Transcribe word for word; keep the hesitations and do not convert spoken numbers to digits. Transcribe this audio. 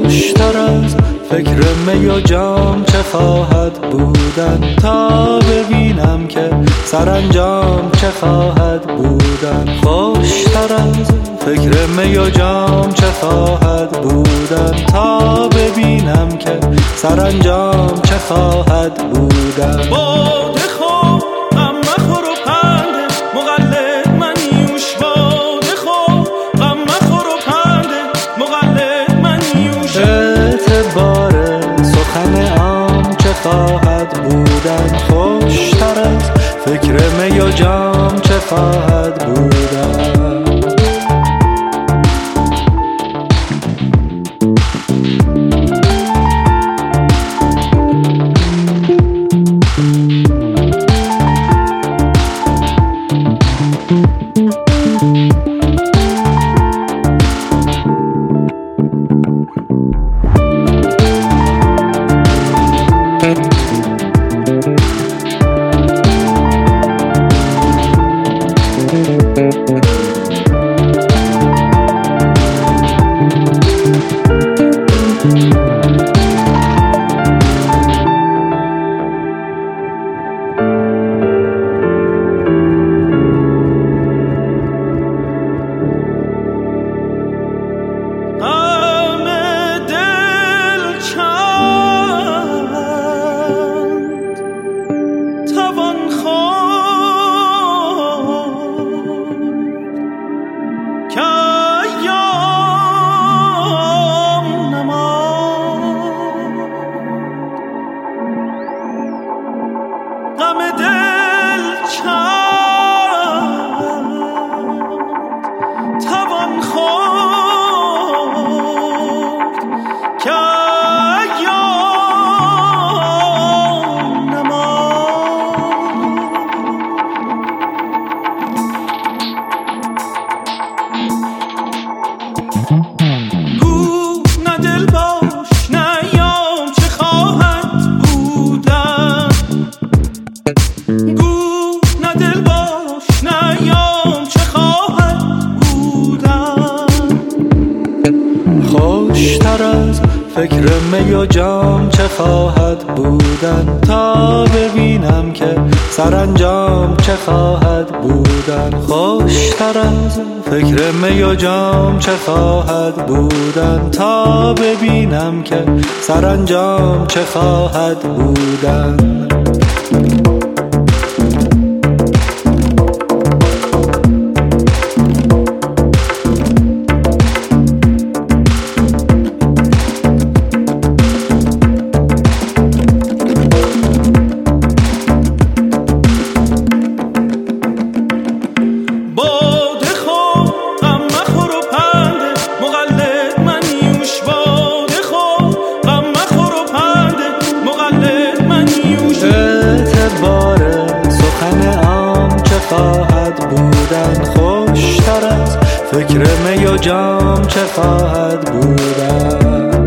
خوشتر از فکر می و جام چه خواهد بودن، تا ببینم که سرانجام چه خواهد بودن. خوشتر از فکر می و جام چه خواهد بودن، تا ببینم که سرانجام چه خواهد بودن. باده خور غم مخور و پنده مقلد من یوش، باده خور غم مخور و پنده مقلد من یوش. اعتبار سخن عام چه خواهد بودن، خوشتر از فکر می و جام چه خواهد بودن. غم دل چند توان خورد که ایام نماند. گو نه دل باش نه ایام چه خواهد بودن، گو نه دل باش نه ایام چه خواهد بودن. خوشتر از فکر می و جام چه خواهد بودن، تا ببینم که سرانجام چه خواهد بودن. خوشتر از فکر می و جام چه خواهد بودن، تا ببینم که سرانجام چه خواهد بودن. خواهد بودن خوشتر از فکر می و جام چه خواهد بودن.